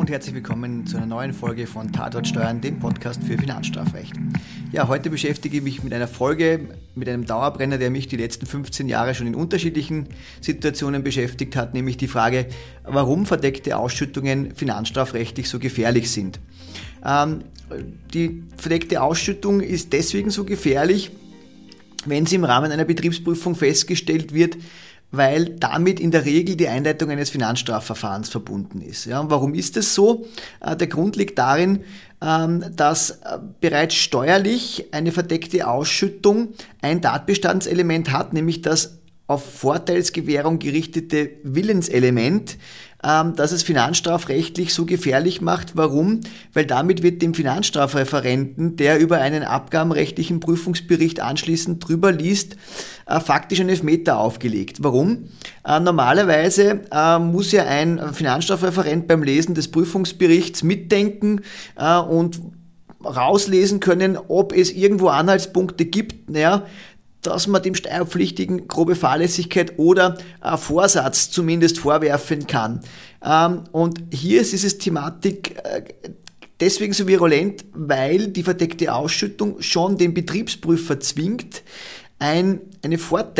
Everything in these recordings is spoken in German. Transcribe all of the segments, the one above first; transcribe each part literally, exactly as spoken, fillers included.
und herzlich willkommen zu einer neuen Folge von Tatort Steuern, dem Podcast für Finanzstrafrecht. Ja, heute beschäftige ich mich mit einer Folge, mit einem Dauerbrenner, der mich die letzten fünfzehn Jahre schon in unterschiedlichen Situationen beschäftigt hat, nämlich die Frage, warum verdeckte Ausschüttungen finanzstrafrechtlich so gefährlich sind. Ähm, die verdeckte Ausschüttung ist deswegen so gefährlich, wenn sie im Rahmen einer Betriebsprüfung festgestellt wird, weil damit in der Regel die Einleitung eines Finanzstrafverfahrens verbunden ist. Ja, und warum ist das so? Der Grund liegt darin, dass bereits steuerlich eine verdeckte Ausschüttung ein Tatbestandselement hat, nämlich das auf Vorteilsgewährung gerichtete Willenselement, das es finanzstrafrechtlich so gefährlich macht. Warum? Weil damit wird dem Finanzstrafreferenten, der über einen abgabenrechtlichen Prüfungsbericht anschließend drüber liest, faktisch ein Elfmeter aufgelegt. Warum? Normalerweise muss ja ein Finanzstrafreferent beim Lesen des Prüfungsberichts mitdenken und rauslesen können, ob es irgendwo Anhaltspunkte gibt, ja, dass man dem Steuerpflichtigen grobe Fahrlässigkeit oder äh, Vorsatz zumindest vorwerfen kann. Ähm, und hier ist diese Thematik äh, deswegen so virulent, weil die verdeckte Ausschüttung schon den Betriebsprüfer zwingt, ein, eine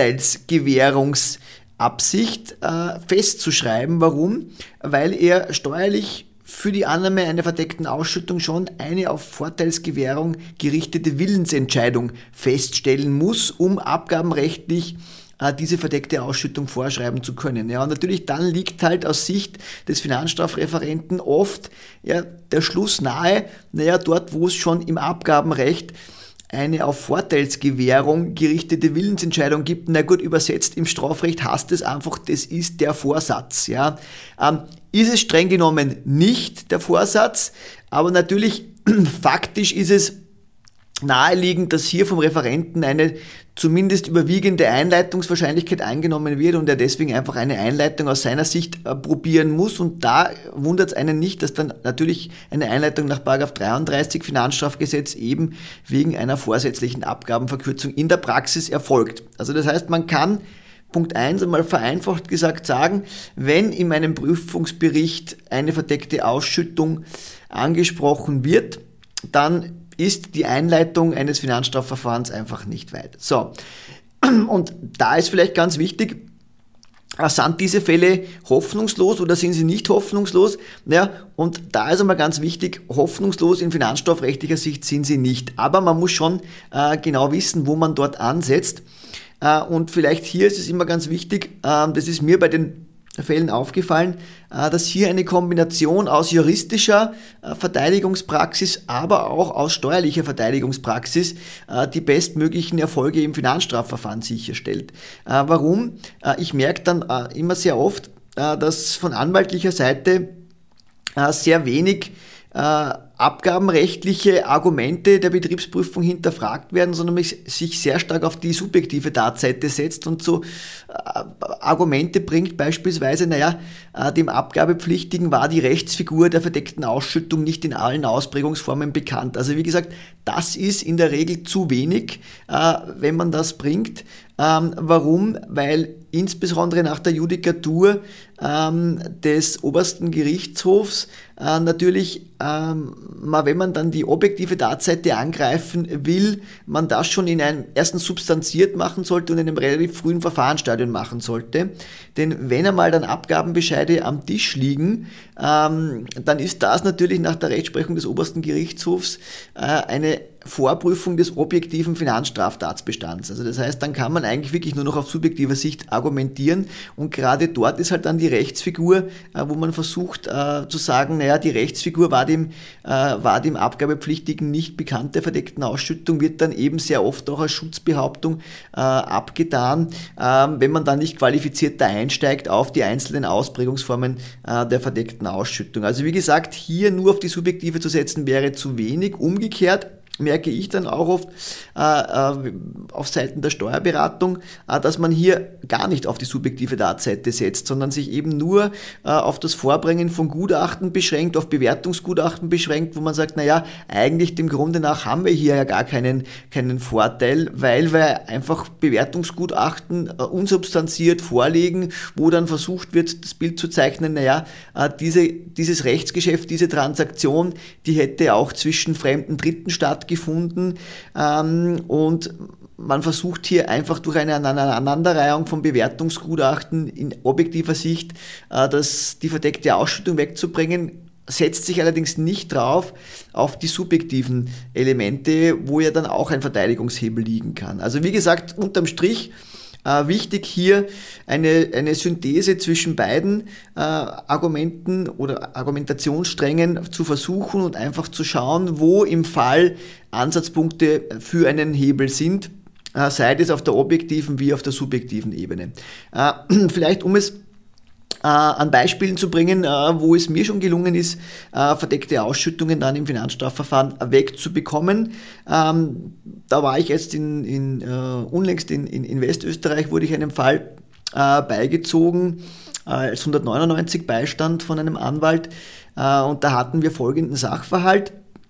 Vorteilsgewährungsabsicht äh, festzuschreiben. Warum? Weil er steuerlich für die Annahme einer verdeckten Ausschüttung schon eine auf Vorteilsgewährung gerichtete Willensentscheidung feststellen muss, um abgabenrechtlich äh, diese verdeckte Ausschüttung vorschreiben zu können. Ja, und natürlich dann liegt halt aus Sicht des Finanzstrafreferenten oft ja, der Schluss nahe, naja, dort wo es schon im Abgabenrecht eine auf Vorteilsgewährung gerichtete Willensentscheidung gibt, na gut, übersetzt im Strafrecht heißt es einfach, das ist der Vorsatz. Ja. Ähm, ist es streng genommen nicht der Vorsatz, aber natürlich faktisch ist es naheliegend, dass hier vom Referenten eine zumindest überwiegende Einleitungswahrscheinlichkeit angenommen wird und er deswegen einfach eine Einleitung aus seiner Sicht äh, probieren muss. Und da wundert es einen nicht, dass dann natürlich eine Einleitung nach Paragraph dreiunddreißig Finanzstrafgesetz eben wegen einer vorsätzlichen Abgabenverkürzung in der Praxis erfolgt. Also das heißt, man kann Punkt eins einmal vereinfacht gesagt sagen, wenn in meinem Prüfungsbericht eine verdeckte Ausschüttung angesprochen wird, dann ist die Einleitung eines Finanzstrafverfahrens einfach nicht weit. So, und da ist vielleicht ganz wichtig, sind diese Fälle hoffnungslos oder sind sie nicht hoffnungslos? Ja, und da ist einmal ganz wichtig, hoffnungslos in finanzstrafrechtlicher Sicht sind sie nicht. Aber man muss schon äh, genau wissen, wo man dort ansetzt. Äh, und vielleicht hier ist es immer ganz wichtig, äh, das ist mir bei den Fällen aufgefallen, dass hier eine Kombination aus juristischer Verteidigungspraxis, aber auch aus steuerlicher Verteidigungspraxis die bestmöglichen Erfolge im Finanzstrafverfahren sicherstellt. Warum? Ich merke dann immer sehr oft, dass von anwaltlicher Seite sehr wenig abgabenrechtliche Argumente der Betriebsprüfung hinterfragt werden, sondern sich sehr stark auf die subjektive Tatseite setzt und so äh, Argumente bringt, beispielsweise, naja, äh, dem Abgabepflichtigen war die Rechtsfigur der verdeckten Ausschüttung nicht in allen Ausprägungsformen bekannt. Also wie gesagt, das ist in der Regel zu wenig, äh, wenn man das bringt. Ähm, warum? Weil insbesondere nach der Judikatur ähm, des obersten Gerichtshofs äh, natürlich, ähm, man, wenn man dann die objektive Tatseite angreifen will, man das schon in einem ersten substanziert machen sollte und in einem relativ frühen Verfahrensstadium machen sollte. Denn wenn einmal dann Abgabenbescheide am Tisch liegen, ähm, dann ist das natürlich nach der Rechtsprechung des obersten Gerichtshofs äh, eine Vorprüfung des objektiven Finanzstraftatsbestands. Also das heißt, dann kann man eigentlich wirklich nur noch auf subjektiver Sicht argumentieren und gerade dort ist halt dann die Rechtsfigur, äh, wo man versucht äh, zu sagen, naja, die Rechtsfigur war dem, äh, war dem Abgabepflichtigen nicht bekannt der verdeckten Ausschüttung, wird dann eben sehr oft auch als Schutzbehauptung äh, abgetan, äh, wenn man dann nicht qualifizierter einsteigt auf die einzelnen Ausprägungsformen äh, der verdeckten Ausschüttung. Also wie gesagt, hier nur auf die subjektive zu setzen wäre zu wenig. Umgekehrt, merke ich dann auch oft äh, äh, auf Seiten der Steuerberatung, äh, dass man hier gar nicht auf die subjektive Tatseite setzt, sondern sich eben nur äh, auf das Vorbringen von Gutachten beschränkt, auf Bewertungsgutachten beschränkt, wo man sagt, naja, eigentlich dem Grunde nach haben wir hier ja gar keinen, keinen Vorteil, weil wir einfach Bewertungsgutachten äh, unsubstanziert vorlegen, wo dann versucht wird, das Bild zu zeichnen, naja, äh, diese, dieses Rechtsgeschäft, diese Transaktion, die hätte auch zwischen fremden Dritten stattgefunden ähm, und man versucht hier einfach durch eine Aneinanderreihung von Bewertungsgutachten in objektiver Sicht äh, das, die verdeckte Ausschüttung wegzubringen, setzt sich allerdings nicht drauf auf die subjektiven Elemente, wo ja dann auch ein Verteidigungshebel liegen kann. Also wie gesagt, unterm Strich Äh, wichtig hier eine, eine Synthese zwischen beiden äh, Argumenten oder Argumentationssträngen zu versuchen und einfach zu schauen, wo im Fall Ansatzpunkte für einen Hebel sind, äh, sei es auf der objektiven wie auf der subjektiven Ebene. Äh, vielleicht um es Äh, an Beispielen zu bringen, äh, wo es mir schon gelungen ist, äh, verdeckte Ausschüttungen dann im Finanzstrafverfahren wegzubekommen. Ähm, da war ich jetzt in, in, äh, unlängst in, in, in Westösterreich, wurde ich einem Fall äh, beigezogen, äh, als hundertneunundneunzig Beistand von einem Anwalt, äh, und da hatten wir folgenden Sachverhalt.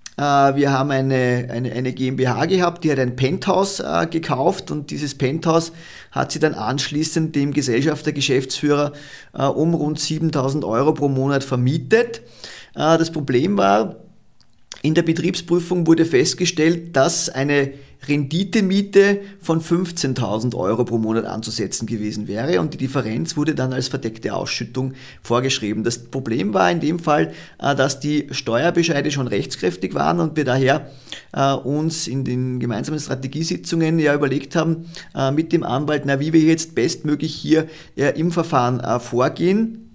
Wir haben eine, eine, eine GmbH gehabt, die hat ein Penthouse äh, gekauft und dieses Penthouse hat sie dann anschließend dem Gesellschafter, Geschäftsführer äh, um rund siebentausend Euro pro Monat vermietet. Äh, das Problem war, in der Betriebsprüfung wurde festgestellt, dass eine Renditemiete von fünfzehntausend Euro pro Monat anzusetzen gewesen wäre und die Differenz wurde dann als verdeckte Ausschüttung vorgeschrieben. Das Problem war in dem Fall, dass die Steuerbescheide schon rechtskräftig waren und wir daher uns in den gemeinsamen Strategiesitzungen ja überlegt haben mit dem Anwalt, na, wie wir jetzt bestmöglich hier im Verfahren vorgehen.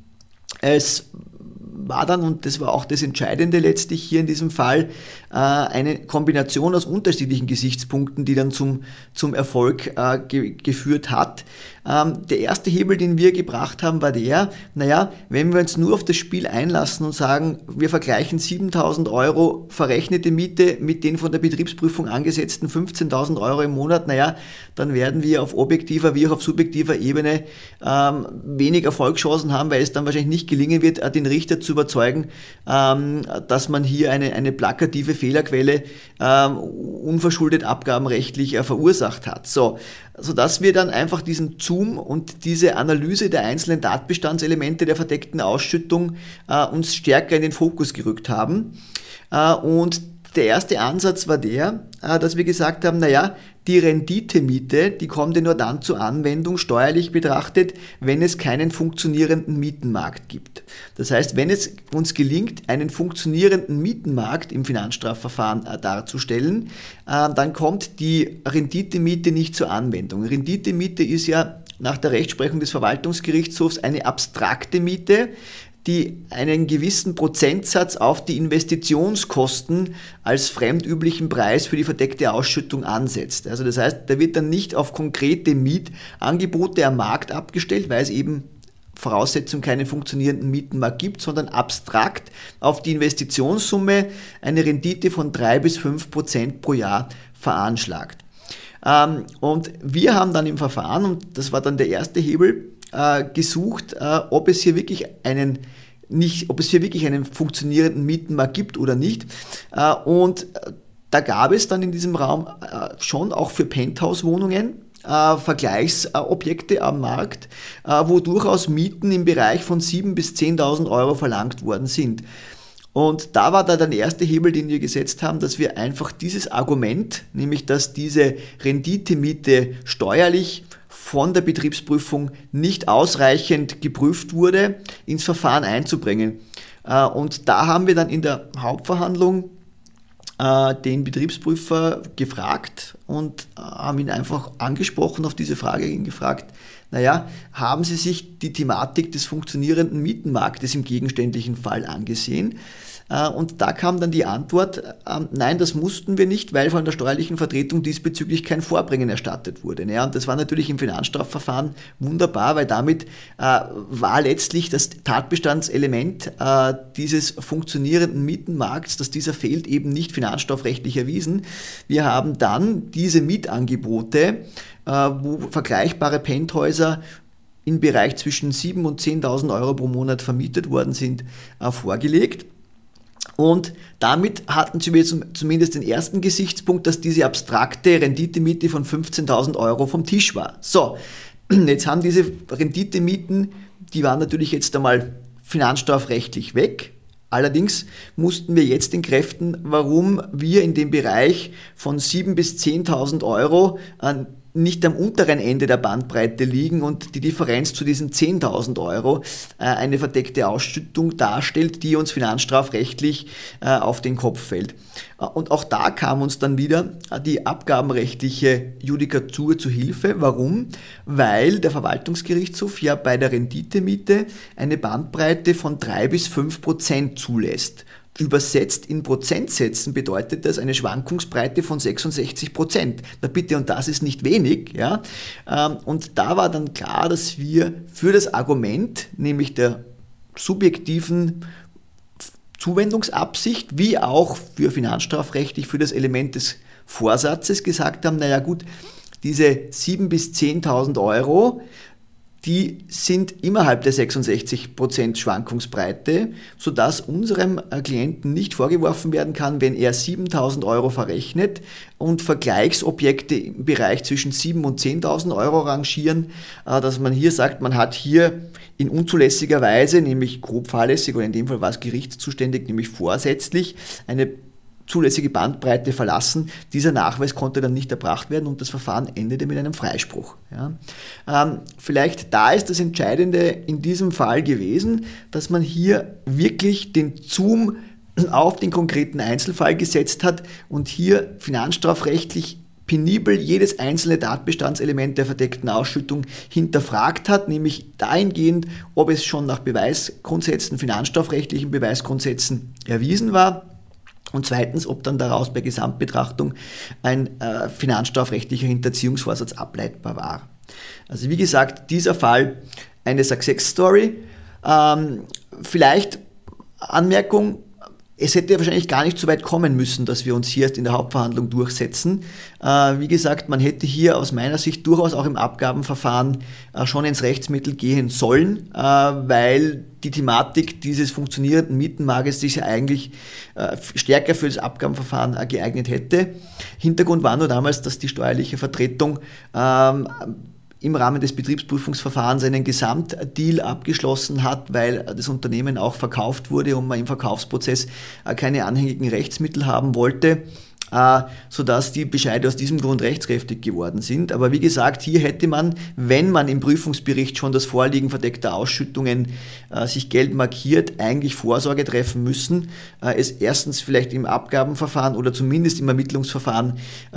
Es war dann, und das war auch das Entscheidende letztlich hier in diesem Fall, äh, eine Kombination aus unterschiedlichen Gesichtspunkten, die dann zum, zum Erfolg äh, ge- geführt hat. Ähm, der erste Hebel, den wir gebracht haben, war der, naja, wenn wir uns nur auf das Spiel einlassen und sagen, wir vergleichen siebentausend Euro verrechnete Miete mit den von der Betriebsprüfung angesetzten fünfzehntausend Euro im Monat, naja, dann werden wir auf objektiver wie auch auf subjektiver Ebene ähm, wenig Erfolgschancen haben, weil es dann wahrscheinlich nicht gelingen wird, den Richter zu überzeugen, ähm, dass man hier eine, eine plakative Fehlerquelle ähm, unverschuldet abgabenrechtlich äh, verursacht hat. So, sodass wir dann einfach diesen Zoom und diese Analyse der einzelnen Tatbestandselemente der verdeckten Ausschüttung äh, uns stärker in den Fokus gerückt haben. Äh, und der erste Ansatz war der, äh, dass wir gesagt haben, naja, die Renditemiete, die kommt ja nur dann zur Anwendung, steuerlich betrachtet, wenn es keinen funktionierenden Mietenmarkt gibt. Das heißt, wenn es uns gelingt, einen funktionierenden Mietenmarkt im Finanzstrafverfahren äh, darzustellen, äh, dann kommt die Renditemiete nicht zur Anwendung. Renditemiete ist ja nach der Rechtsprechung des Verwaltungsgerichtshofs eine abstrakte Miete, die einen gewissen Prozentsatz auf die Investitionskosten als fremdüblichen Preis für die verdeckte Ausschüttung ansetzt. Also das heißt, da wird dann nicht auf konkrete Mietangebote am Markt abgestellt, weil es eben Voraussetzung keinen funktionierenden Mietenmarkt gibt, sondern abstrakt auf die Investitionssumme eine Rendite von drei bis fünf Prozent pro Jahr veranschlagt. Und wir haben dann im Verfahren, und das war dann der erste Hebel, gesucht, ob es hier wirklich einen nicht, ob es hier wirklich einen funktionierenden Mietenmarkt gibt oder nicht. Und da gab es dann in diesem Raum schon auch für Penthouse-Wohnungen Vergleichsobjekte am Markt, wo durchaus Mieten im Bereich von siebentausend bis zehntausend Euro verlangt worden sind. Und da war da der erste Hebel, den wir gesetzt haben, dass wir einfach dieses Argument, nämlich dass diese Renditemiete steuerlich von der Betriebsprüfung nicht ausreichend geprüft wurde, ins Verfahren einzubringen. Und da haben wir dann in der Hauptverhandlung den Betriebsprüfer gefragt und haben ihn einfach angesprochen, auf diese Frage ihn gefragt, naja, haben Sie sich die Thematik des funktionierenden Mietenmarktes im gegenständlichen Fall angesehen? Und da kam dann die Antwort, nein, das mussten wir nicht, weil von der steuerlichen Vertretung diesbezüglich kein Vorbringen erstattet wurde. Und das war natürlich im Finanzstrafverfahren wunderbar, weil damit war letztlich das Tatbestandselement dieses funktionierenden Mietenmarkts, dass dieser fehlt, eben nicht finanzstrafrechtlich erwiesen. Wir haben dann diese Mietangebote, wo vergleichbare Penthäuser im Bereich zwischen siebentausend und zehntausend Euro pro Monat vermietet worden sind, vorgelegt. Und damit hatten sie zumindest den ersten Gesichtspunkt, dass diese abstrakte Renditemiete von fünfzehntausend Euro vom Tisch war. So, jetzt haben diese Renditemieten, die waren natürlich jetzt einmal finanzstrafrechtlich weg. Allerdings mussten wir jetzt entkräften, warum wir in dem Bereich von siebentausend bis zehntausend Euro an nicht am unteren Ende der Bandbreite liegen und die Differenz zu diesen zehntausend Euro äh, eine verdeckte Ausschüttung darstellt, die uns finanzstrafrechtlich äh, auf den Kopf fällt. Und auch da kam uns dann wieder die abgabenrechtliche Judikatur zu Hilfe. Warum? Weil der Verwaltungsgerichtshof ja bei der Renditemiete eine Bandbreite von drei bis fünf Prozent zulässt. Übersetzt in Prozentsätzen bedeutet das eine Schwankungsbreite von sechsundsechzig Prozent. Na bitte, und das ist nicht wenig. Ja? Und da war dann klar, dass wir für das Argument, nämlich der subjektiven Zuwendungsabsicht, wie auch für finanzstrafrechtlich für das Element des Vorsatzes gesagt haben, naja gut, diese siebentausend bis zehntausend Euro, die sind innerhalb der sechsundsechzig Prozent Schwankungsbreite, sodass unserem Klienten nicht vorgeworfen werden kann, wenn er siebentausend Euro verrechnet und Vergleichsobjekte im Bereich zwischen siebentausend und zehntausend Euro rangieren, dass man hier sagt, man hat hier in unzulässiger Weise, nämlich grob fahrlässig oder in dem Fall war es gerichtszuständig, nämlich vorsätzlich, eine zulässige Bandbreite verlassen. Dieser Nachweis konnte dann nicht erbracht werden und das Verfahren endete mit einem Freispruch. Ja. Ähm, vielleicht da ist das Entscheidende in diesem Fall gewesen, dass man hier wirklich den Zoom auf den konkreten Einzelfall gesetzt hat und hier finanzstrafrechtlich penibel jedes einzelne Tatbestandselement der verdeckten Ausschüttung hinterfragt hat, nämlich dahingehend, ob es schon nach Beweisgrundsätzen, finanzstrafrechtlichen Beweisgrundsätzen erwiesen war. Und zweitens, ob dann daraus bei Gesamtbetrachtung ein äh, finanzstrafrechtlicher Hinterziehungsvorsatz ableitbar war. Also wie gesagt, dieser Fall eine Success Story. Ähm, vielleicht Anmerkung, es hätte wahrscheinlich gar nicht so weit kommen müssen, dass wir uns hier erst in der Hauptverhandlung durchsetzen. Äh, wie gesagt, man hätte hier aus meiner Sicht durchaus auch im Abgabenverfahren äh, schon ins Rechtsmittel gehen sollen, äh, weil die Thematik dieses funktionierenden Mietenmarktes sich ja eigentlich äh, stärker für das Abgabenverfahren äh, geeignet hätte. Hintergrund war nur damals, dass die steuerliche Vertretung ähm, im Rahmen des Betriebsprüfungsverfahrens einen Gesamtdeal abgeschlossen hat, weil das Unternehmen auch verkauft wurde und man im Verkaufsprozess keine anhängigen Rechtsmittel haben wollte, sodass die Bescheide aus diesem Grund rechtskräftig geworden sind. Aber wie gesagt, hier hätte man, wenn man im Prüfungsbericht schon das Vorliegen verdeckter Ausschüttungen sich gelb markiert, eigentlich Vorsorge treffen müssen, es erstens vielleicht im Abgabenverfahren oder zumindest im Ermittlungsverfahren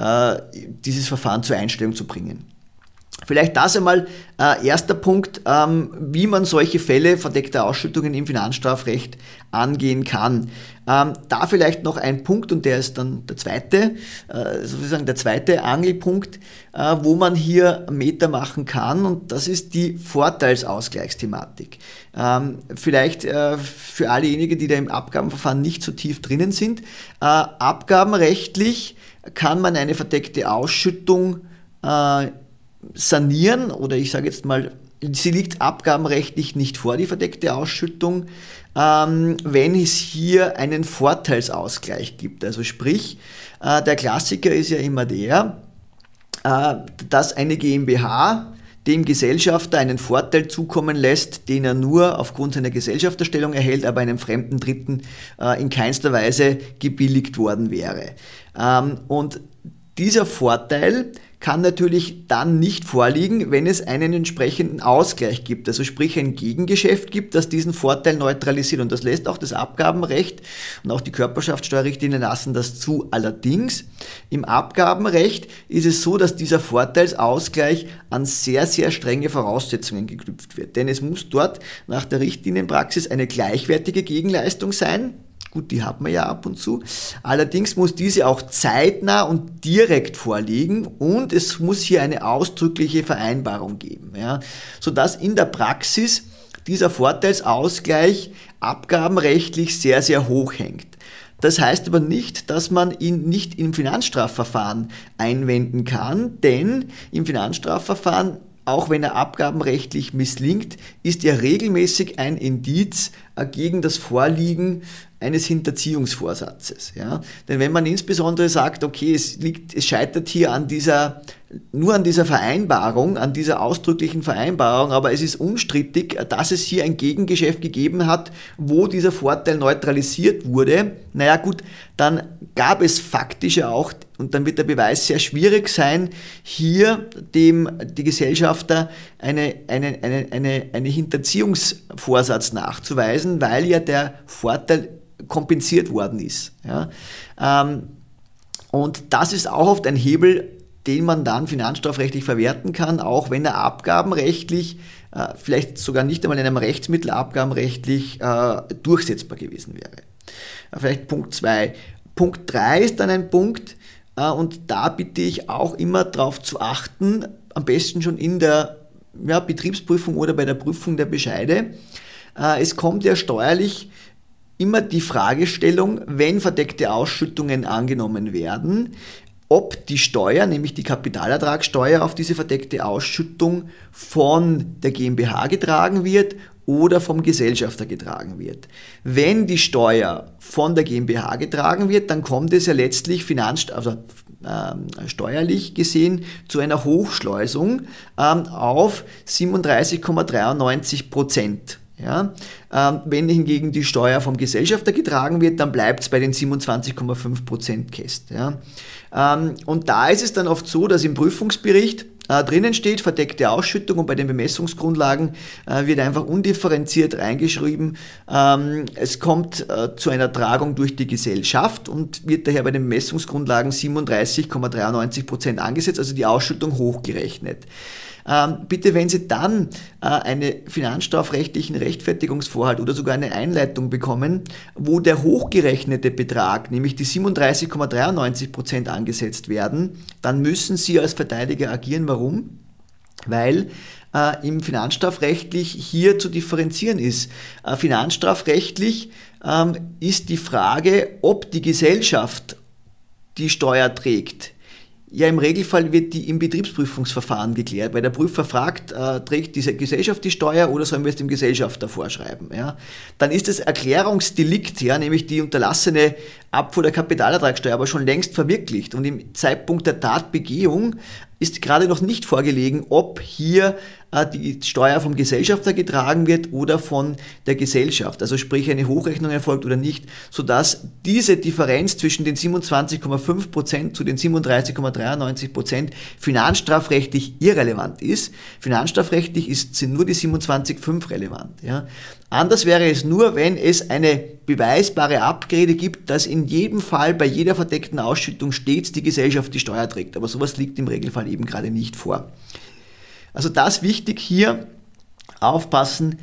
dieses Verfahren zur Einstellung zu bringen. Vielleicht das einmal äh, erster Punkt, ähm, wie man solche Fälle verdeckter Ausschüttungen im Finanzstrafrecht angehen kann. Ähm, da vielleicht noch ein Punkt, und der ist dann der zweite, äh, sozusagen der zweite Angelpunkt, äh, wo man hier Meter machen kann, und das ist die Vorteilsausgleichsthematik. Ähm, vielleicht äh, für allejenigen, die da im Abgabenverfahren nicht so tief drinnen sind, äh, abgabenrechtlich kann man eine verdeckte Ausschüttung äh, sanieren, oder ich sage jetzt mal, sie liegt abgabenrechtlich nicht vor, die verdeckte Ausschüttung, ähm, wenn es hier einen Vorteilsausgleich gibt. Also sprich, äh, der Klassiker ist ja immer der, äh, dass eine GmbH dem Gesellschafter einen Vorteil zukommen lässt, den er nur aufgrund seiner Gesellschafterstellung erhält, aber einem fremden Dritten äh, in keinster Weise gebilligt worden wäre. Ähm, und dieser Vorteil kann natürlich dann nicht vorliegen, wenn es einen entsprechenden Ausgleich gibt, also sprich ein Gegengeschäft gibt, das diesen Vorteil neutralisiert, und das lässt auch das Abgabenrecht und auch die Körperschaftssteuerrichtlinien lassen das zu. Allerdings im Abgabenrecht ist es so, dass dieser Vorteilsausgleich an sehr, sehr strenge Voraussetzungen geknüpft wird, denn es muss dort nach der Richtlinienpraxis eine gleichwertige Gegenleistung sein. Gut, die hat man ja ab und zu. Allerdings muss diese auch zeitnah und direkt vorliegen und es muss hier eine ausdrückliche Vereinbarung geben, ja, sodass in der Praxis dieser Vorteilsausgleich abgabenrechtlich sehr, sehr hoch hängt. Das heißt aber nicht, dass man ihn nicht im Finanzstrafverfahren einwenden kann, denn im Finanzstrafverfahren, auch wenn er abgabenrechtlich misslingt, ist er regelmäßig ein Indiz gegen das Vorliegen eines Hinterziehungsvorsatzes. Ja? Denn wenn man insbesondere sagt, okay, es liegt, es scheitert hier an dieser, nur an dieser Vereinbarung, an dieser ausdrücklichen Vereinbarung, aber es ist unstrittig, dass es hier ein Gegengeschäft gegeben hat, wo dieser Vorteil neutralisiert wurde, naja gut, dann gab es faktisch ja auch, und dann wird der Beweis sehr schwierig sein, hier dem die Gesellschafter eine, eine, eine, eine, eine Hinterziehungsvorsatz nachzuweisen, weil ja der Vorteil kompensiert worden ist. Ja. Ähm, und das ist auch oft ein Hebel, den man dann finanzstrafrechtlich verwerten kann, auch wenn er abgabenrechtlich, äh, vielleicht sogar nicht einmal in einem Rechtsmittel abgabenrechtlich äh, durchsetzbar gewesen wäre. Äh, vielleicht Punkt zwei. Punkt drei ist dann ein Punkt, äh, und da bitte ich auch immer darauf zu achten, am besten schon in der ja, Betriebsprüfung oder bei der Prüfung der Bescheide. Äh, es kommt ja steuerlich immer die Fragestellung, wenn verdeckte Ausschüttungen angenommen werden, ob die Steuer, nämlich die Kapitalertragssteuer auf diese verdeckte Ausschüttung von der GmbH getragen wird oder vom Gesellschafter getragen wird. Wenn die Steuer von der GmbH getragen wird, dann kommt es ja letztlich finanz, also, äh, steuerlich gesehen zu einer Hochschleusung ähm, auf siebenunddreißig Komma dreiundneunzig Prozent. Ja, ähm, wenn hingegen die Steuer vom Gesellschafter getragen wird, dann bleibt es bei den siebenundzwanzig Komma fünf Prozent Käst. Ja. Ähm, und da ist es dann oft so, dass im Prüfungsbericht äh, drinnen steht, verdeckte Ausschüttung, und bei den Bemessungsgrundlagen äh, wird einfach undifferenziert reingeschrieben, ähm, es kommt äh, zu einer Tragung durch die Gesellschaft und wird daher bei den Bemessungsgrundlagen siebenunddreißig Komma dreiundneunzig Prozent angesetzt, also die Ausschüttung hochgerechnet. Ähm, bitte, wenn Sie dann äh, einen finanzstrafrechtlichen Rechtfertigungsvorhalt oder sogar eine Einleitung bekommen, wo der hochgerechnete Betrag, nämlich die siebenunddreißig Komma dreiundneunzig Prozent angesetzt werden, dann müssen Sie als Verteidiger agieren. Warum? Weil äh, im Finanzstrafrechtlich hier zu differenzieren ist. Äh, finanzstrafrechtlich ähm, ist die Frage, ob die Gesellschaft die Steuer trägt. Ja, im Regelfall wird die im Betriebsprüfungsverfahren geklärt, weil der Prüfer fragt, äh, trägt diese Gesellschaft die Steuer oder sollen wir es dem Gesellschafter vorschreiben? Ja? Dann ist das Erklärungsdelikt, ja, nämlich die unterlassene Abfuhr der Kapitalertragssteuer, aber schon längst verwirklicht. Und im Zeitpunkt der Tatbegehung ist gerade noch nicht vorgelegen, ob hier äh, die Steuer vom Gesellschafter getragen wird oder von der Gesellschaft, also sprich eine Hochrechnung erfolgt oder nicht, sodass diese Differenz zwischen den siebenundzwanzig Komma fünf Prozent zu den siebenunddreißig Komma dreiundneunzig Prozent finanzstrafrechtlich irrelevant ist. Finanzstrafrechtlich ist, sind nur die siebenundzwanzig Komma fünf relevant. Ja. Anders wäre es nur, wenn es eine beweisbare Abrede gibt, dass in jedem Fall bei jeder verdeckten Ausschüttung stets die Gesellschaft die Steuer trägt. Aber sowas liegt im Regelfall eben gerade nicht vor. Also das wichtig hier, aufpassen,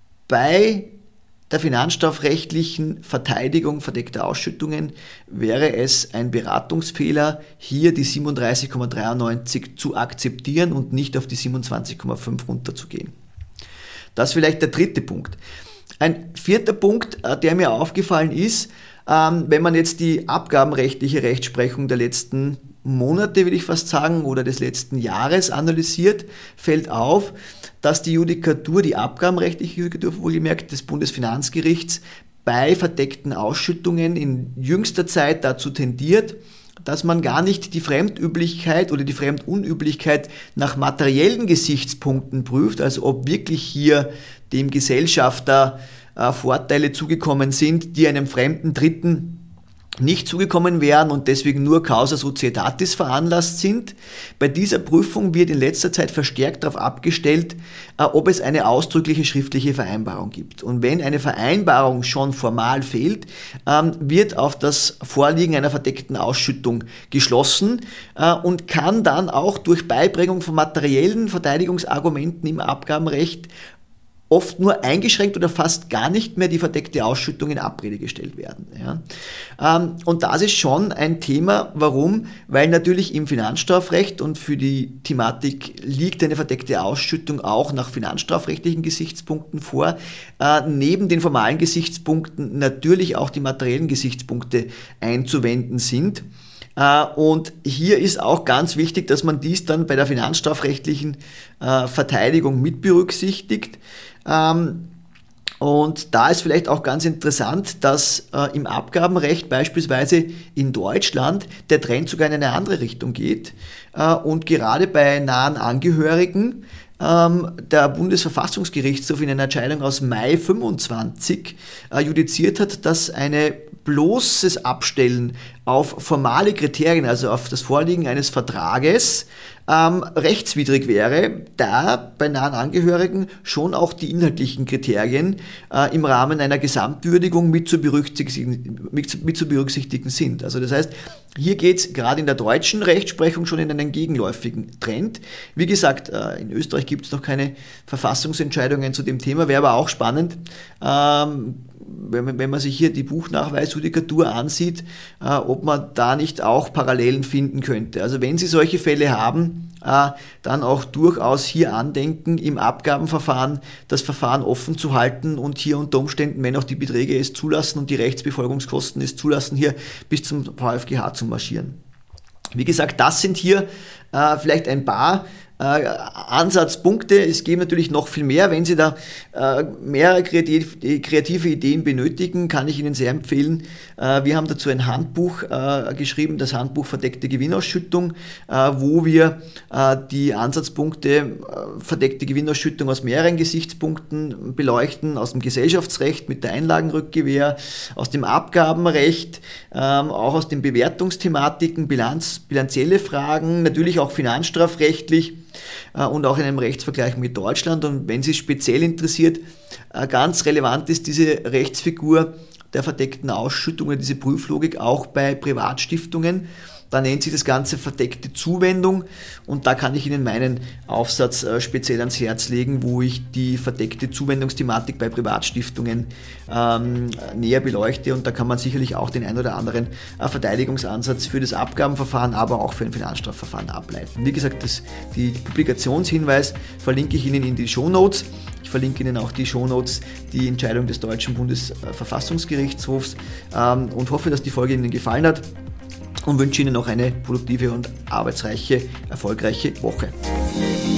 bei der finanzstrafrechtlichen Verteidigung verdeckter Ausschüttungen wäre es ein Beratungsfehler, hier die siebenunddreißig Komma dreiundneunzig zu akzeptieren und nicht auf die siebenundzwanzig Komma fünf runterzugehen. Das ist vielleicht der dritte Punkt. Ein vierter Punkt, der mir aufgefallen ist, wenn man jetzt die abgabenrechtliche Rechtsprechung der letzten Monate, will ich fast sagen, oder des letzten Jahres analysiert, fällt auf, dass die Judikatur, die abgabenrechtliche Judikatur, wohlgemerkt, des Bundesfinanzgerichts bei verdeckten Ausschüttungen in jüngster Zeit dazu tendiert, dass man gar nicht die Fremdüblichkeit oder die Fremdunüblichkeit nach materiellen Gesichtspunkten prüft, also ob wirklich hier dem Gesellschafter äh, Vorteile zugekommen sind, die einem fremden Dritten nicht zugekommen wären und deswegen nur causa societatis veranlasst sind. Bei dieser Prüfung wird in letzter Zeit verstärkt darauf abgestellt, ob es eine ausdrückliche schriftliche Vereinbarung gibt. Und wenn eine Vereinbarung schon formal fehlt, wird auf das Vorliegen einer verdeckten Ausschüttung geschlossen und kann dann auch durch Beibringung von materiellen Verteidigungsargumenten im Abgabenrecht oft nur eingeschränkt oder fast gar nicht mehr die verdeckte Ausschüttung in Abrede gestellt werden. Ja. Und das ist schon ein Thema. Warum? Weil natürlich im Finanzstrafrecht und für die Thematik liegt eine verdeckte Ausschüttung auch nach finanzstrafrechtlichen Gesichtspunkten vor. Neben den formalen Gesichtspunkten natürlich auch die materiellen Gesichtspunkte einzuwenden sind. Und hier ist auch ganz wichtig, dass man dies dann bei der finanzstrafrechtlichen Verteidigung mit berücksichtigt. Und da ist vielleicht auch ganz interessant, dass im Abgabenrecht beispielsweise in Deutschland der Trend sogar in eine andere Richtung geht. Und gerade bei nahen Angehörigen der Bundesverfassungsgerichtshof in einer Entscheidung aus Mai fünfundzwanzig judiziert hat, dass eine bloßes Abstellen auf formale Kriterien, also auf das Vorliegen eines Vertrages, ähm, rechtswidrig wäre, da bei nahen Angehörigen schon auch die inhaltlichen Kriterien äh, im Rahmen einer Gesamtwürdigung mit zu berücksichtigen, mit, mit zu berücksichtigen sind. Also das heißt, hier geht es gerade in der deutschen Rechtsprechung schon in einen gegenläufigen Trend. Wie gesagt, äh, in Österreich gibt es noch keine Verfassungsentscheidungen zu dem Thema, wäre aber auch spannend, ähm, wenn, wenn man sich hier die Buchnachweisjudikatur ansieht, äh, ob man da nicht auch Parallelen finden könnte. Also wenn Sie solche Fälle haben, äh, dann auch durchaus hier andenken, im Abgabenverfahren das Verfahren offen zu halten und hier unter Umständen, wenn auch die Beträge es zulassen und die Rechtsbefolgungskosten es zulassen, hier bis zum VfGH zu marschieren. Wie gesagt, das sind hier äh, vielleicht ein paar Äh, Ansatzpunkte. Es geben natürlich noch viel mehr. Wenn Sie da äh, mehr kreativ, kreative Ideen benötigen, kann ich Ihnen sehr empfehlen. Äh, wir haben dazu ein Handbuch äh, geschrieben, das Handbuch Verdeckte Gewinnausschüttung, äh, wo wir äh, die Ansatzpunkte äh, verdeckte Gewinnausschüttung aus mehreren Gesichtspunkten beleuchten, aus dem Gesellschaftsrecht mit der Einlagenrückgewähr, aus dem Abgabenrecht, äh, auch aus den Bewertungsthematiken, Bilanz, bilanzielle Fragen, natürlich auch finanzstrafrechtlich, und auch in einem Rechtsvergleich mit Deutschland. Und wenn Sie es speziell interessiert, ganz relevant ist diese Rechtsfigur der verdeckten Ausschüttung oder diese Prüflogik auch bei Privatstiftungen. Da nennt sich das Ganze verdeckte Zuwendung und da kann ich Ihnen meinen Aufsatz äh, speziell ans Herz legen, wo ich die verdeckte Zuwendungsthematik bei Privatstiftungen ähm, näher beleuchte und da kann man sicherlich auch den ein oder anderen äh, Verteidigungsansatz für das Abgabenverfahren, aber auch für ein Finanzstrafverfahren ableiten. Wie gesagt, das, die Publikationshinweis verlinke ich Ihnen in die Shownotes. Ich verlinke Ihnen auch die Shownotes, die Entscheidung des Deutschen Bundesverfassungsgerichtshofs ähm, und hoffe, dass die Folge Ihnen gefallen hat. Und wünsche Ihnen noch eine produktive und arbeitsreiche, erfolgreiche Woche.